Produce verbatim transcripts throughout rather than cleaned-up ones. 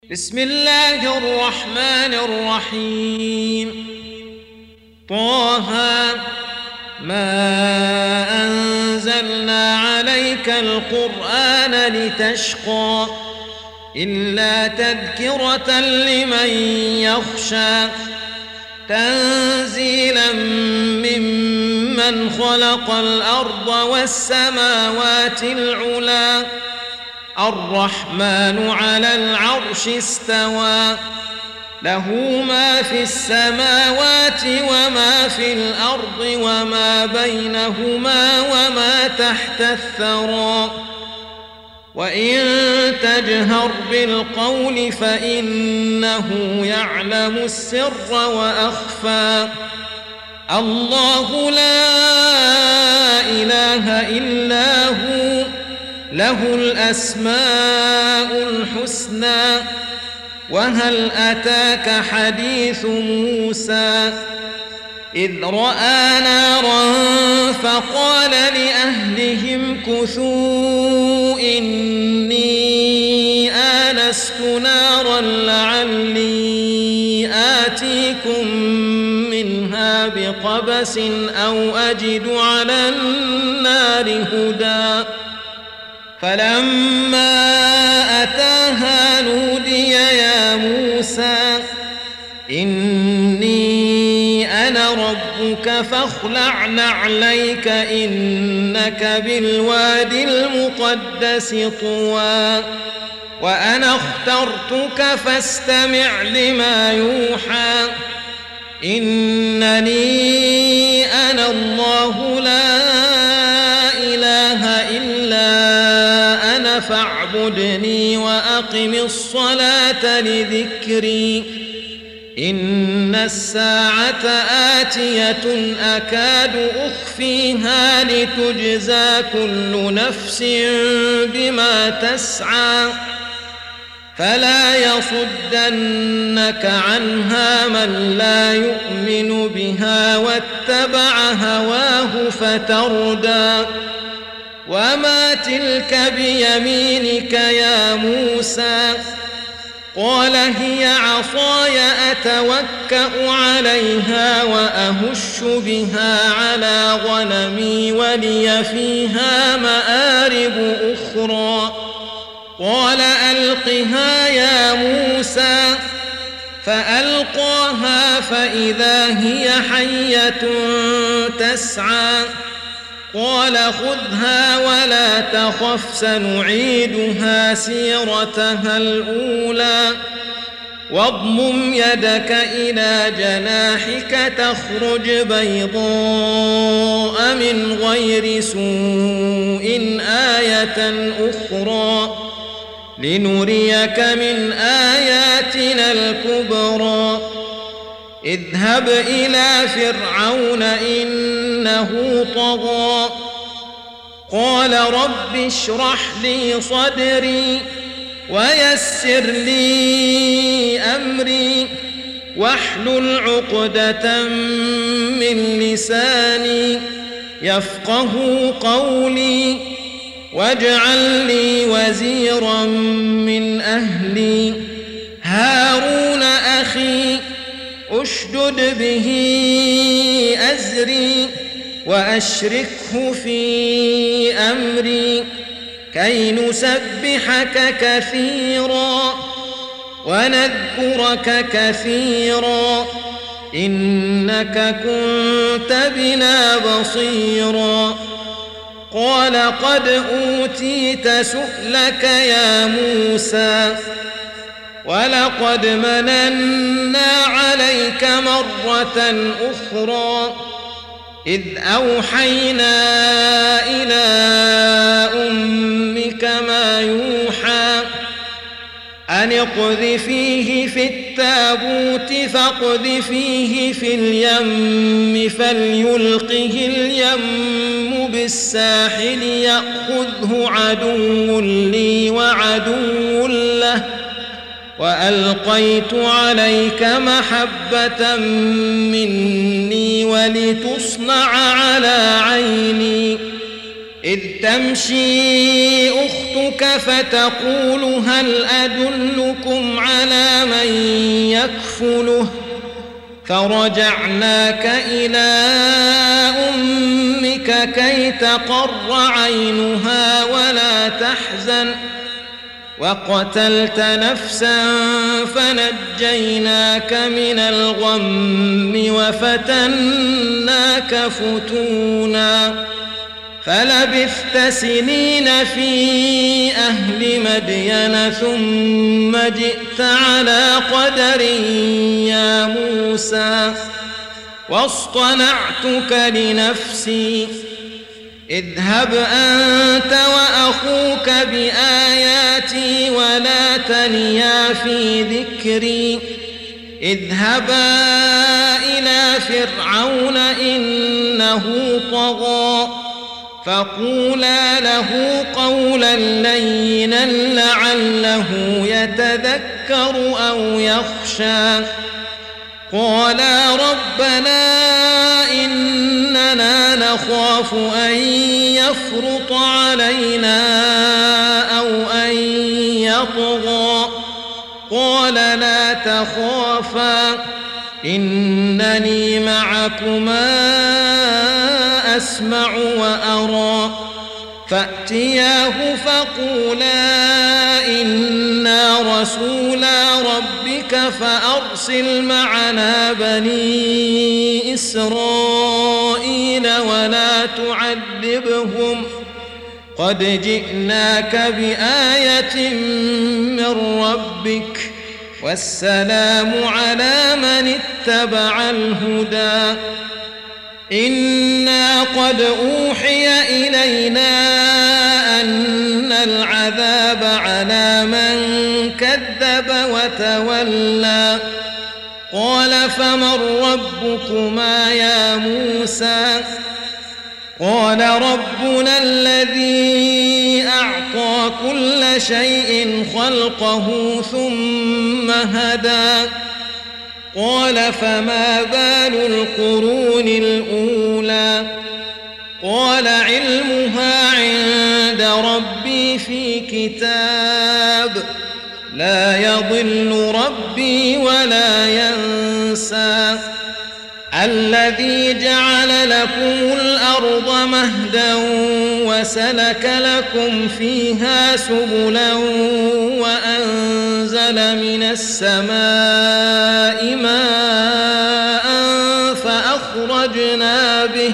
بسم الله الرحمن الرحيم. طه ما أنزلنا عليك القرآن لتشقى إلا تذكرة لمن يخشى تنزيلا ممن خلق الأرض والسماوات العلى الرحمن على العرش استوى له ما في السماوات وما في الأرض وما بينهما وما تحت الثرى وإن تجهر بالقول فإنه يعلم السر وأخفى الله لا إله إلا هو له الأسماء الحسنى وهل أتاك حديث موسى إذ رأى نارا فقال لأهلهم كثوا إني آنست نارا لعلي آتيكم منها بقبس أو أجد على النار هدى فلما أتاها نودي يا موسى إني أنا ربك فاخلع نعليك إنك بالوادي المقدس طوى وأنا اخترتك فاستمع لما يوحى إنني أنا الله لا إله إلا فاعبدني وأقم الصلاة لذكري إن الساعة آتية أكاد أخفيها لتجزى كل نفس بما تسعى فلا يصدنك عنها من لا يؤمن بها واتبع هواه فتردى وما تلك بيمينك يا موسى قال هي عصاي أتوكأ عليها وأهش بها على غنمي ولي فيها مآرب أخرى قال ألقها يا موسى فألقاها فإذا هي حية تسعى قال خذها ولا تخف سنعيدها سيرتها الأولى واضمم يدك إلى جناحك تخرج بيضاء من غير سوء آية أخرى لنريك من آياتنا الكبرى اذهب إلى فرعون إنه طغى قال رب اشرح لي صدري ويسر لي أمري واحلل عقدة من لساني يفقه قولي واجعل لي وزيرا من أهلي هارون أخي أشدد به أزري وأشركه في أمري كي نسبحك كثيرا ونذكرك كثيرا إنك كنت بنا بصيرا قال قد أوتيت سؤلك يا موسى ولقد مننا عليك مرة أخرى إذ أوحينا إلى أمك ما يوحى أن اقذفيه في التابوت فاقذفيه في اليم فليلقه اليم بالساحل يأخذه عدو لي وعدو له وألقيت عليك محبة مني ولتصنع على عيني إذ تمشي أختك فتقول هل أدلكم على من يكفله فرجعناك إلى أمك كي تقر عينها ولا تحزن وقتلت نفسا فنجيناك من الغم وفتناك فتونا فلبثت سنين في أهل مدين ثم جئت على قدر يا موسى واصطنعتك لنفسي اذهب أنت وأخوك بآياتي ولا تنيا في ذكري اذهبا إلى فرعون إنه طغى فقولا له قولا لينا لعله يتذكر أو يخشى قالا ربنا إننا نخاف أن يفرط علينا أو أن يطغى قال لا تخافا إنني معكما أسمع وأرى فأتياه فقولا إنا رسولا ربك فأرسل معنا بني إسرائيل ولا تعذبهم قد جئناك بآية من ربك والسلام على من اتبع الهدى إنا قد أوحي إلينا أن العذاب على من كذب وتولى قال فمن ربكما يا موسى قال ربنا الذي أعطى كل شيء خلقه ثم هدى قال فما بال القرون الأولى قال علمها عند ربي في كتاب لا يضل ربي ولا ينسى الذي جعل لكم الأرض مهدا وسلك لكم فيها سبلا وأنزل من السماء ماء فأخرجنا به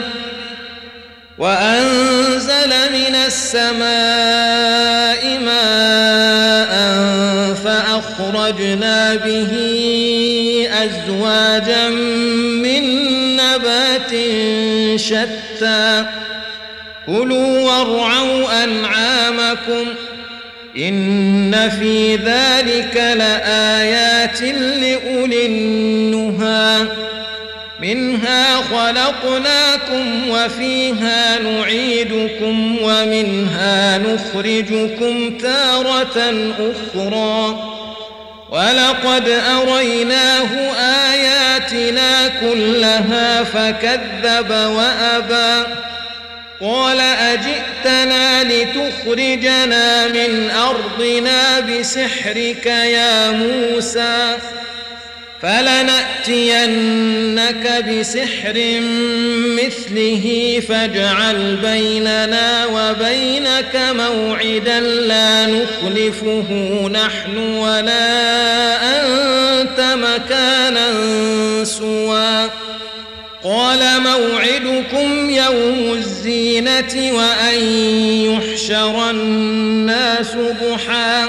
وأنزل من السماء ماء فأخرجنا به أزواجا من نبات شتى كلوا وارعوا أنعامكم إن في ذلك لآيات لأولي النهى منها خلقناكم وفيها نعيدكم ومنها نخرجكم تارة أخرى ولقد أريناه آياتنا كلها فكذب وأبى قال أجئتنا لتخرجنا من أرضنا بسحرك يا موسى فلنأتينك بسحر مثله فاجعل بيننا وبينك موعدا لا نخلفه نحن ولا أنت مكانا سوى قال موعدكم يوم الزينة وأن يحشر الناس ضحى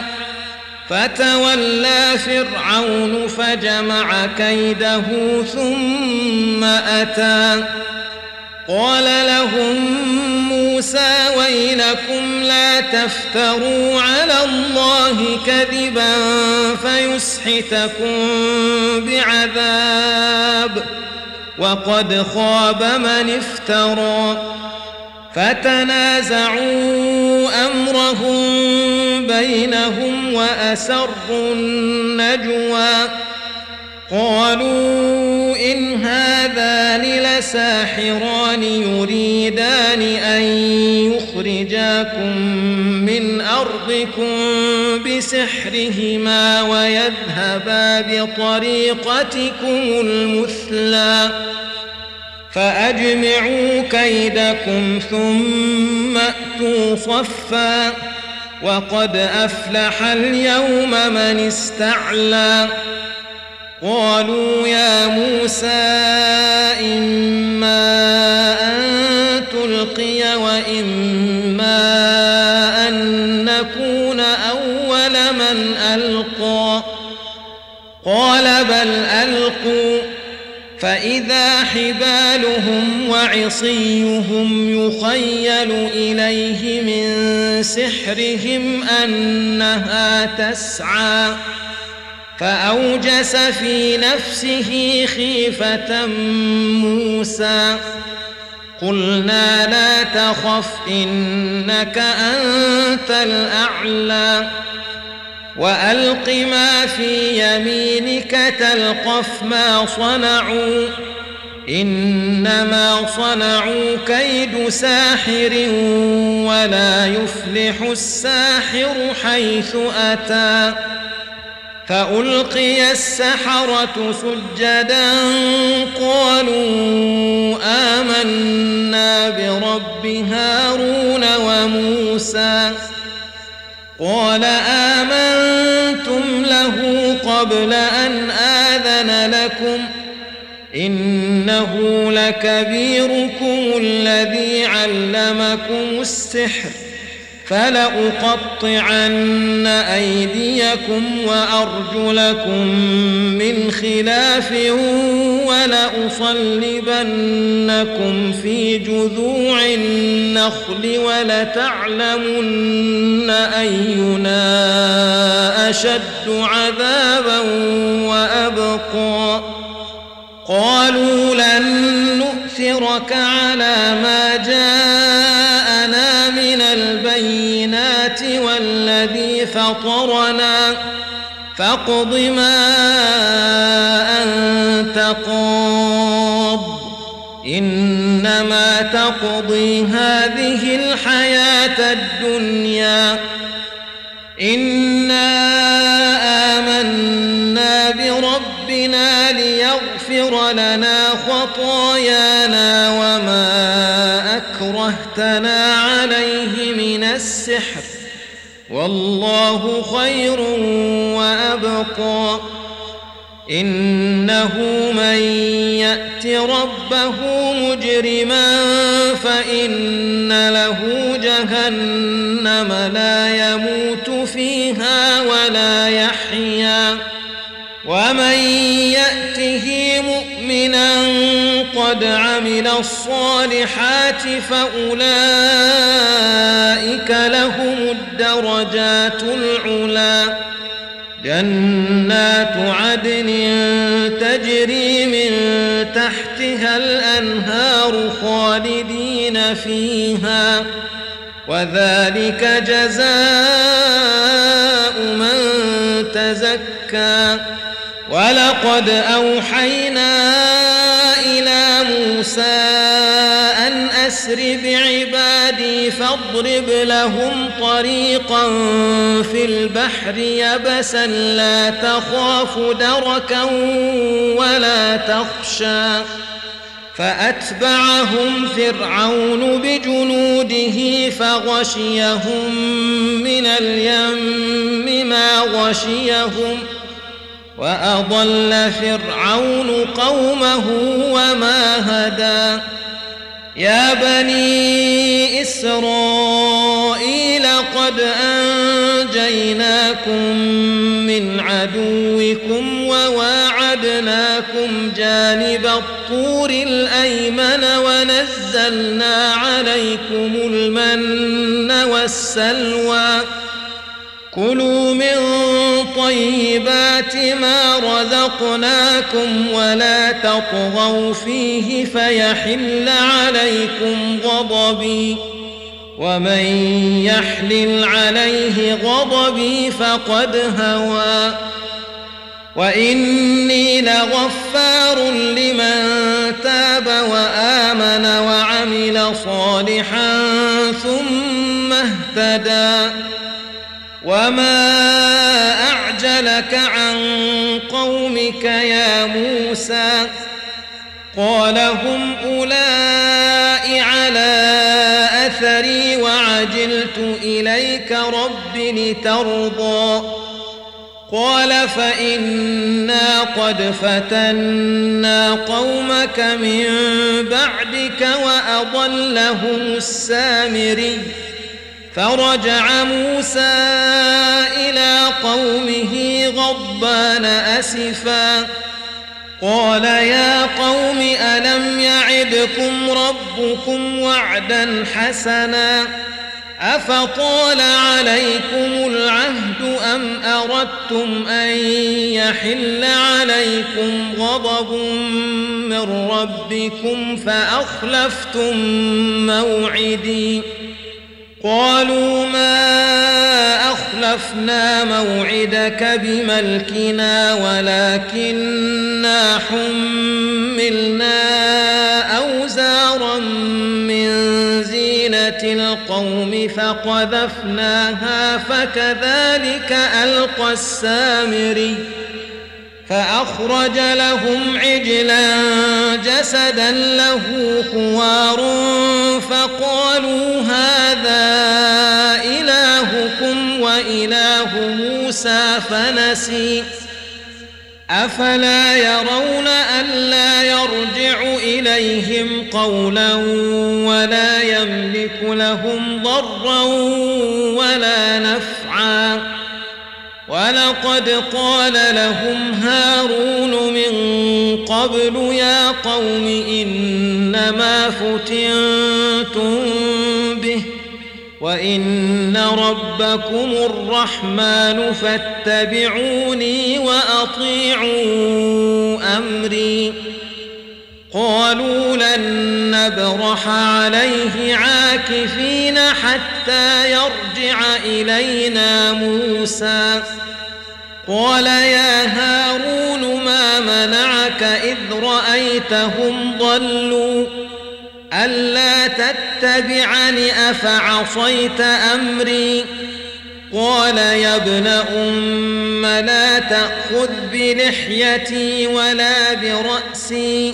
فتولى فرعون فجمع كيده ثم أتى قال لهم موسى ويلكم لا تفتروا على الله كذبا فيسحتكم بعذاب وقد خاب من افترى فتنازعوا أمرهم بينهم وأسروا النجوى قالوا إن هذان لساحران يريدان أن يخرجاكم من أرضكم بسحرهما ويذهبا بطريقتكم المثلى فأجمعوا كيدكم ثم أتوا صفا وقد أفلح اليوم من استعلى قالوا يا موسى إما أن تلقي وإما أن نكون أول من ألقى قال بل ألقوا فإذا حبالهم وعصيهم يخيل إليه من سحرهم أنها تسعى فأوجس في نفسه خيفة موسى قلنا لا تخف إنك أنت الأعلى وألق ما في يمينك تلقف ما صنعوا إنما صنعوا كيد ساحر ولا يفلح الساحر حيث أتى فألقي السحرة سجدا قالوا آمنا برب هارون وموسى قال آمنتم له قبل أن آذن لكم إنه لكبيركم الذي علمكم السحر فلأقطعن أيديكم وأرجلكم من خلاف ولأصلبنكم في جذوع النخل ولتعلمن أينا أشد عذابا وأبقى قالوا لن نؤثرك على ما جاءنا من البينات والذي فطرنا فاقض ما أنت قاض إنما تقضي هذه الحياة الدنيا إنا آمنا بربنا ليغفر لنا خطايانا وما أكرهتنا عليه من السحر والله خير وأبقى إنه من يأت ربه مجرما فإن له جهنم لا يموت فيها ولا يحيا ومن يأته مؤمنا قد عمل الصالحات فأولئك لهم الدرجات العلى جنات عدن تجري من تحتها الأنهار خالدين فيها وذلك جزاء من تزكى ولقد أوحينا إلى موسى أن أسر بعبادي فاضرب لهم طريقا في البحر يبسا لا تخاف دركا ولا تخشى فأتبعهم فرعون بجنوده فغشيهم من اليم ما غشيهم وأضل فرعون قومه وما هدى يا بني إسرائيل قد أنجيناكم من عدوكم وواعدناكم جانب الطور الأيمن ونزلنا عليكم المن والسلوى كلوا من طيبات ما رزقناكم ولا تطغوا فيه فيحل عليكم غضبي ومن يحلل عليه غضبي فقد هوى وإني لغفار لمن تاب وآمن وعمل صالحا ثم مهتدى وما أعجلك عن قومك يا موسى قال هم أولئك على أثري وعجلت إليك رب لترضى قال فإنا قد فتنا قومك من بعدك وأضلهم السامري فرجع موسى إلى قومه غضبان أسفا قال يا قوم ألم يعدكم ربكم وعدا حسنا أفطال عليكم العهد أم أردتم أن يحل عليكم غضب من ربكم فأخلفتم موعدي قالوا ما أخلفنا موعدك بملكنا ولكننا حملنا أوزارا من زينة القوم فقذفناها فكذلك ألقى السامري فأخرج لهم عجلا جسدا له خوار فقالوا هذا إلهكم وإله موسى فنسي أفلا يرون ألا يرجع إليهم قولا ولا يملك لهم ضرا ولا نفعا ولقد قال لهم هارون من قبل يا قوم إنما فتنتم به وإن ربكم الرحمن فاتبعوني وأطيعوا أمري قالوا لن نبرح عليه عاكفين حتى يرجع إلينا موسى قال يا هارون ما منعك إذ رأيتهم ضلوا ألا تتبعني أفعصيت أمري قال يا ابن أم لا تأخذ بلحيتي ولا برأسي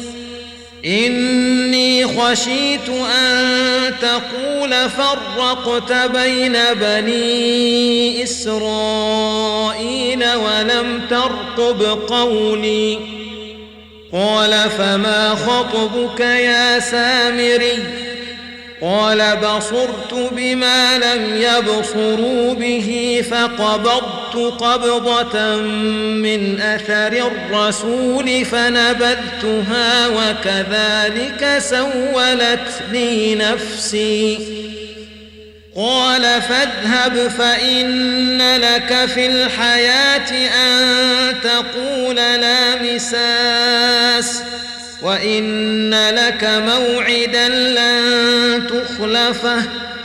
إني خشيت أن تقول فرقت بين بني إسرائيل ولم ترقب قولي قال فما خطبك يا سامري قال بصرت بما لم يبصروا به فقبضت قبضة من أثر الرسول فنبذتها وكذلك سولت لي نفسي قال فاذهب فإن لك في الحياة أن تقول لا مساس وإن لك موعدا لن تخلفه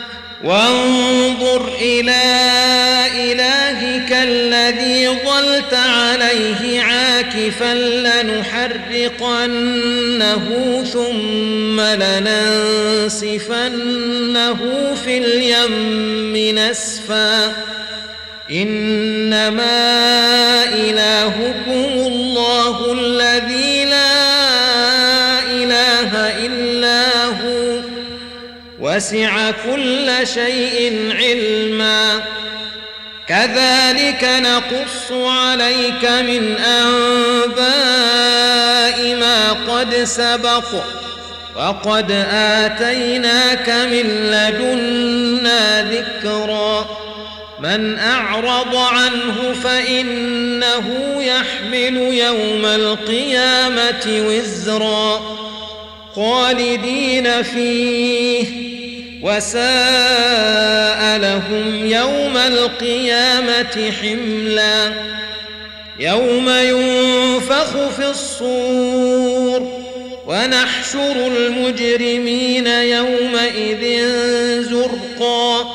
وانظر إلى إلهك الذي ظلت عليه عاكفا لنحرقنه ثم لننسفنه في اليم نسفا إنما إلهكم الله الذي لا إله إلا هو وسع كل شيء علما كذلك نقص عليك من أنباء ما قد سبق وقد آتيناك من لدنا ذكرا من أعرض عنه فإنه يحمل يوم القيامة وزرا خالدين فيه وساء لهم يوم القيامة حملا يوم ينفخ في الصور ونحشر المجرمين يومئذ زرقا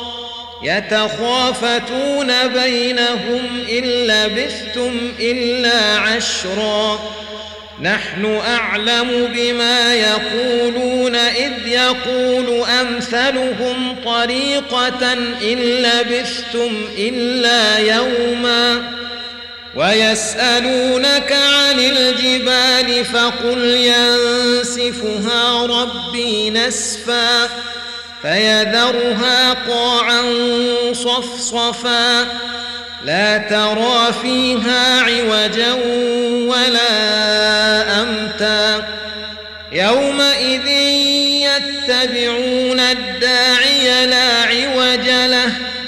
يتخافتون بينهم إن لبثتم إلا عشرا نحن أعلم بما يقولون إذ يقول أمثلهم طريقة إن لبثتم إلا يوما ويسألونك عن الجبال فقل ينسفها ربي نسفا فيذرها قاعا صفصفا لا ترى فيها عوجا ولا أمتا يومئذ يتبعون الداعي لا عوج له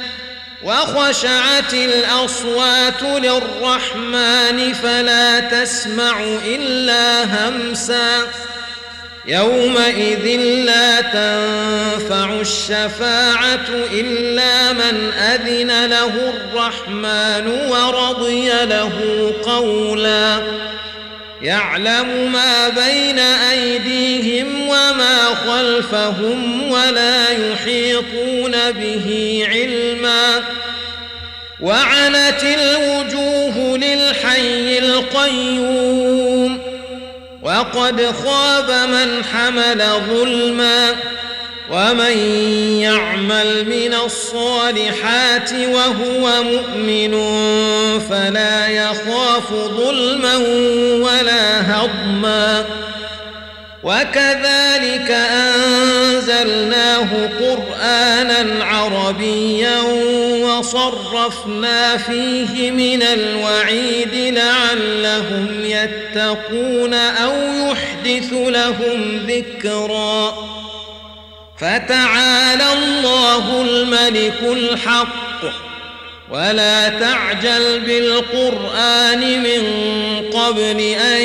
وخشعت الأصوات للرحمن فلا تسمع إلا همسا يومئذ لا تنفع الشفاعة إلا من أذن له الرحمن ورضي له قولا يعلم ما بين أيديهم وما خلفهم ولا يحيطون به علما وعنت الوجوه للحي القيوم وقد خاب من حمل ظلما ومن يعمل من الصالحات وهو مؤمن فلا يخاف ظلما ولا هضما وكذلك أنزلناه قرآنا عربيا وصرفنا فيه من الوعيد لعلهم يتقون أو يحدث لهم ذكرا فتعالى الله الملك الحق ولا تعجل بالقرآن من قبل أن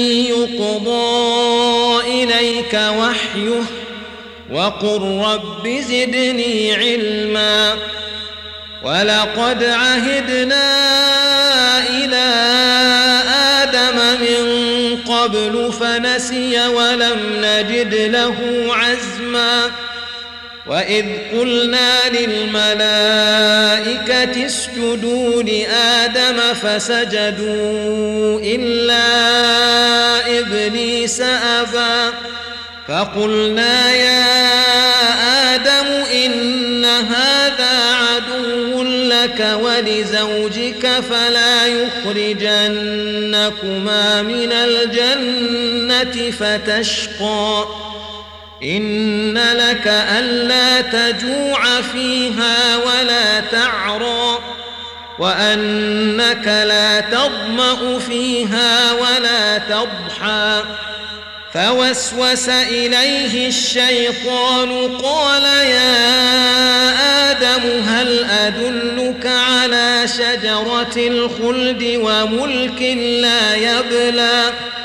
يقضى إليك وحيه وقل رب زدني علما ولقد عهدنا إلى آدم من قبل فنسي ولم نجد له عزما وإذ قلنا للملائكة اسجدوا لآدم فسجدوا إلا إبليس أبى فقلنا يا آدم إن هذا عدو لك ولزوجك فلا يخرجنكما من الجنة فتشقى إن لك ألا تجوع فيها ولا تعرى وأنك لا تظمأ فيها ولا تضحى فوسوس إليه الشيطان قال يا آدم هل أدلك على شجرة الخلد وملك لا يبلى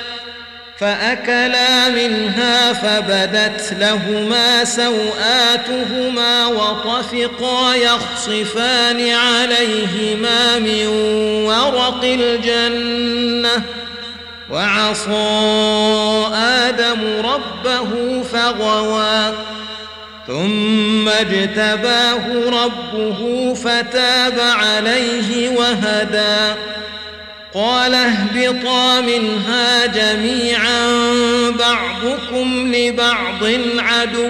فأكلا منها فبدت لهما سوآتهما وطفقا يخصفان عليهما من ورق الجنة وعصى آدم ربه فغوى ثم اجتباه ربه فتاب عليه وهدى قال اهبطا منها جميعا بعضكم لبعض عدو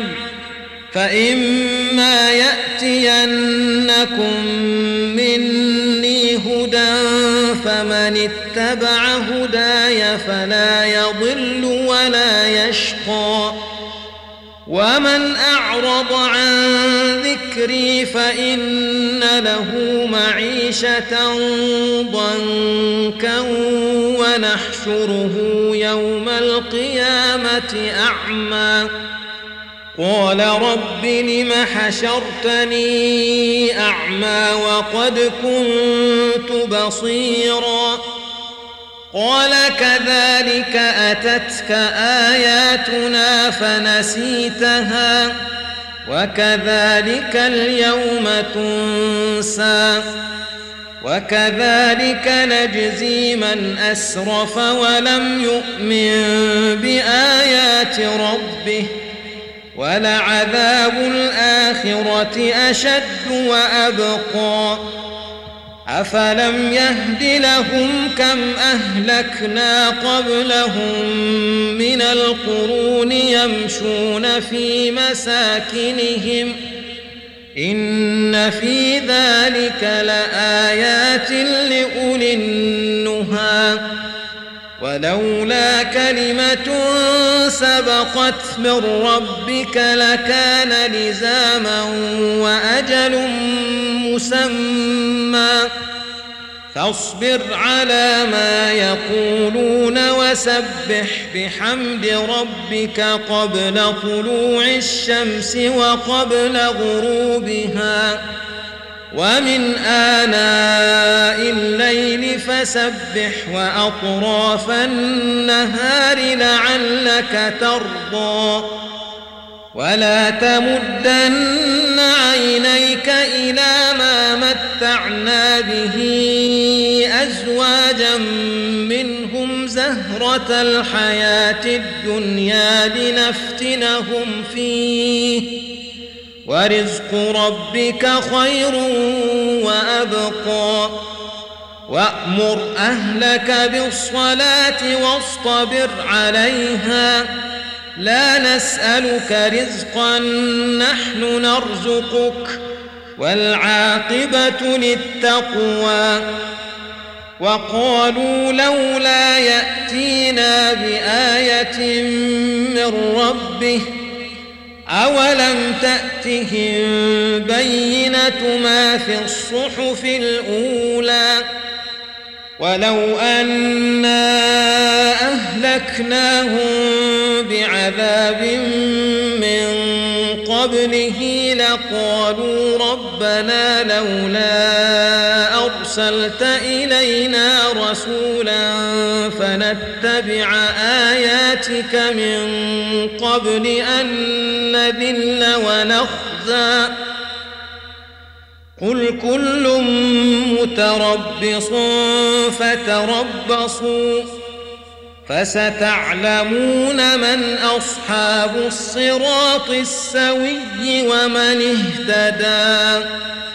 فإما يأتينكم مني هدى فمن اتبع هداي فلا يضل ولا يشقى ومن أعرض عن ذكري فإن له معيشة ضنكا ونحشره يوم القيامة أعمى قال رب لم حشرتني أعمى وقد كنت بصيرا قال كذلك أتتك آياتنا فنسيتها وكذلك اليوم تنسى وكذلك نجزي من أسرف ولم يؤمن بآيات ربه ولعذاب الآخرة أشد وأبقى أفلم يهد لهم كم أهلكنا قبلهم من القرون يمشون في مساكنهم إن في ذلك لآيات لأولي النهى ولولا كلمة سبقت من ربك لكان لزاما وأجل مسمى فاصبر على ما يقولون وسبح بحمد ربك قبل طلوع الشمس وقبل غروبها ومن آناء الليل فسبح وأطراف النهار لعلك ترضى ولا تمدن عينيك إلى ما متعنا به أزواجا منهم زهرة الحياة الدنيا لنفتنهم فيه ورزق ربك خير وأبقى وأمر أهلك بالصلاة واصطبر عليها لا نسألك رزقا نحن نرزقك والعاقبة للتقوى وقالوا لولا يأتينا بآية من ربه أولم تأتهم بينة ما في الصحف الأولى ولو أنا أهلكناهم بعذاب من قبله لقالوا ربنا لولا أرسلت إلينا رسولا فنتبع آياتك من قبل أن نذل ونخزى قل كل متربص فتربصوا فستعلمون من أصحاب الصراط السوي ومن اهتدى.